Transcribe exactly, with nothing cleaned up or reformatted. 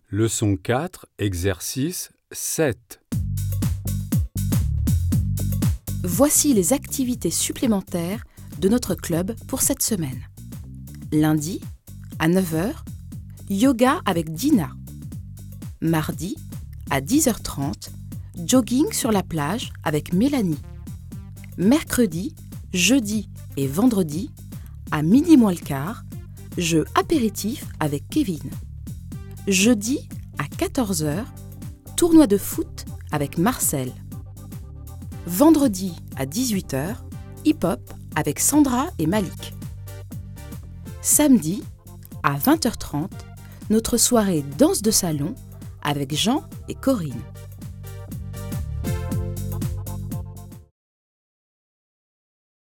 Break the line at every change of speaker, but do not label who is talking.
Leçon quatre, exercice sept.
Voici les activités supplémentaires de notre club pour cette semaine. Lundi, à neuf heures, yoga avec Dina. Mardi, à dix heures trente, jogging sur la plage avec Mélanie. Mercredi, jeudi et vendredi, à midi moins le quart, jeu apéritif avec Kevin. Jeudi, à quatorze heures, tournoi de foot avec Marcel. Vendredi, à dix-huit heures, hip-hop avec Sandra et Malik. Samedi, à vingt heures trente, notre soirée danse de salon avec Jean et Corinne.